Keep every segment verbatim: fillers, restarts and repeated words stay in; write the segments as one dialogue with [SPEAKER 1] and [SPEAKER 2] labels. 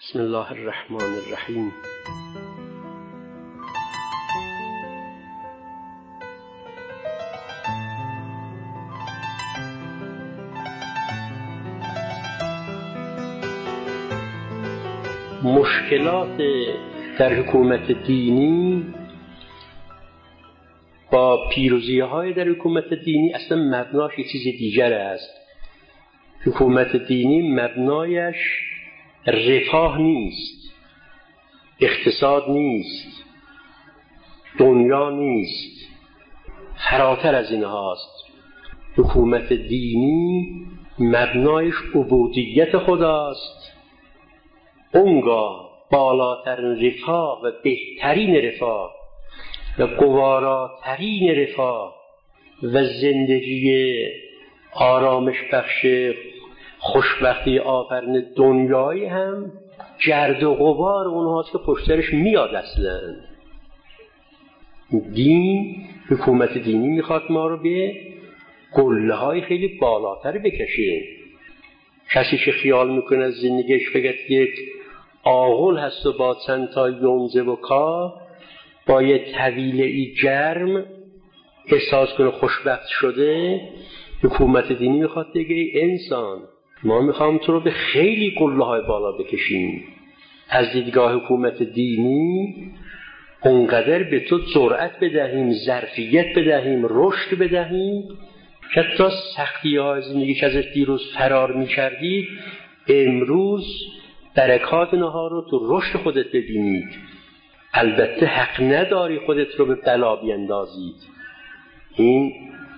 [SPEAKER 1] بسم الله الرحمن الرحیم. مشکلات در حکومت دینی با پیروزی‌های در حکومت دینی اصلا مبناش یه چیز دیگر است. حکومت دینی مبنایش رفاه نیست، اقتصاد نیست، دنیا نیست، فراتر از این هاست. حکومت دینی مبنایش عبودیت خداست. اونگاه بالاترین رفاه و بهترین رفاه و گواراترین رفاه و زندگی آرامش بخش خوشبختی آفرین دنیایی هم گرد و غبار اونهاست که پشترش میاد. اصلا دین، حکومت دینی میخواد ما رو به گله های خیلی بالاتر بکشه. کسی که خیال میکنه از زندگیش فقط یک آغل هست و با چند تا یونزه و کا با یه طویله ای گرم احساس کنه خوشبخت شده، حکومت دینی میخواد بگه ای انسان، ما میخوام تو رو به خیلی قله های بالا بکشیم. از دیدگاه حکومت دینی اونقدر به تو جرأت بدهیم، ظرفیت بدهیم، رشد بدهیم که تا سختی های زندگی که ازش دیروز فرار میکردید امروز برکات نها رو تو رشد خودت ببینید. البته حق نداری خودت رو به بلا بیندازید، این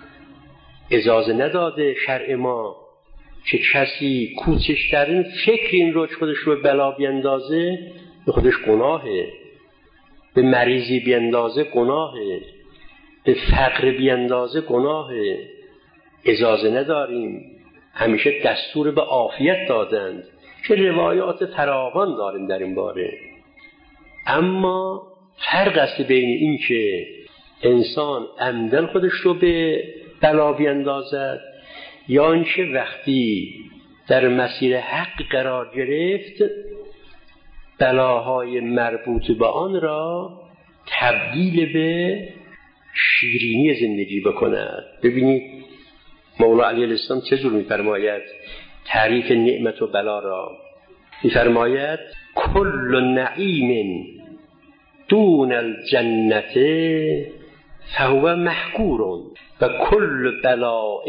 [SPEAKER 1] اجازه نداده شرع ما که کسی کوچکترین فکر این رو خودش رو به بلا بیندازه به خودش گناهه، به مریضی بیندازه گناهه، به فقر بیندازه گناهه. اجازه نداریم. همیشه دستور به عافیت دادند که روایات فراوان داریم در این باره. اما فرق است بین این که انسان عمدن خودش رو به بلا بیندازد یا اینکه وقتی در مسیر حق قرار گرفت بلاهای مربوط به آن را تبدیل به شیرینی زندگی بکند. ببینید مولا علیه السلام چجور می‌فرماید تعریف نعمت و بلا را؟ می‌فرماید کل نعیم دون الجنت فهو محقور و کل بلاء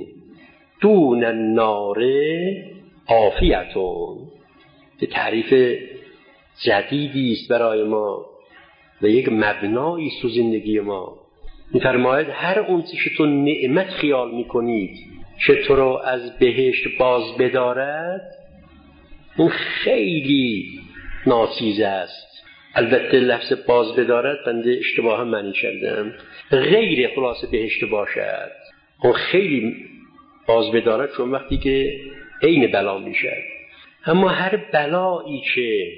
[SPEAKER 1] دون النار عافیت. به تعریف جدیدی است برای ما و یک مبنایی است تو زندگی ما. می‌فرماید هر اون چیزی که تو نعمت خیال می‌کنید که تو رو از بهشت باز بدارد اون خیلی ناچیز است. البته لفظ باز بدارد بنده اشتباه هم معنی کردم، غیر خلاص بهشت باشد. اون خیلی باز بدارد چون وقتی که عین بلا میشه. اما هر بلایی که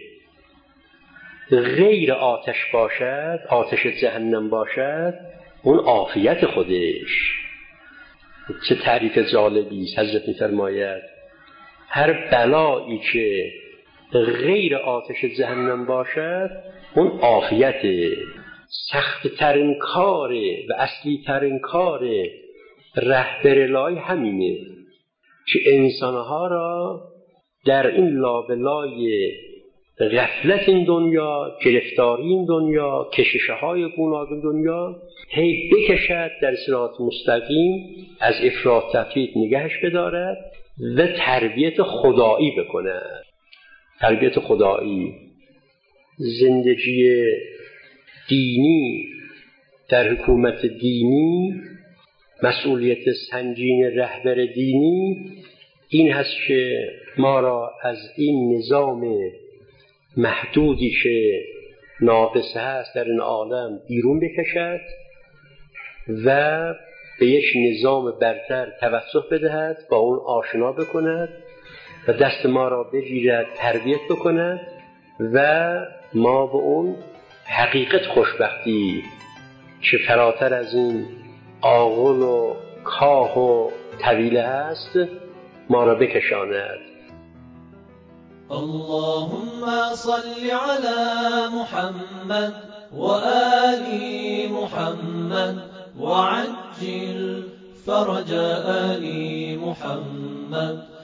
[SPEAKER 1] غیر آتش باشد، آتش جهنم باشد، اون عافیت خودش. چه تعریف جالبی است. حضرت می‌فرماید هر بلایی که غیر آتش جهنم باشد اون عافیت. سخت ترین کار و اصلی ترین کار رهبر الهی همینه که انسانها را در این لابلای غفلت این دنیا، گرفتاری این دنیا، کششه های گوناگون دنیا هی بکشد در صراط مستقیم، از افراط تفرید نگهش بدارد و تربیت خدایی بکند. تربیت خدایی. زندگی دینی در حکومت دینی، مسئولیت سنگین رهبر دینی این هست که ما را از این نظام محدودی که ناقص هست در این عالم بیرون بکشد و به یک نظام برتر توسط بدهد، با اون آشنا بکند و دست ما را بگیرد، تربیت بکند و ما به اون حقیقت خوشبختی که فراتر از این آغل و کاه و طویله هست ما را بکشاند.
[SPEAKER 2] اللهم صل على محمد وآل محمد وعجل فرج آل محمد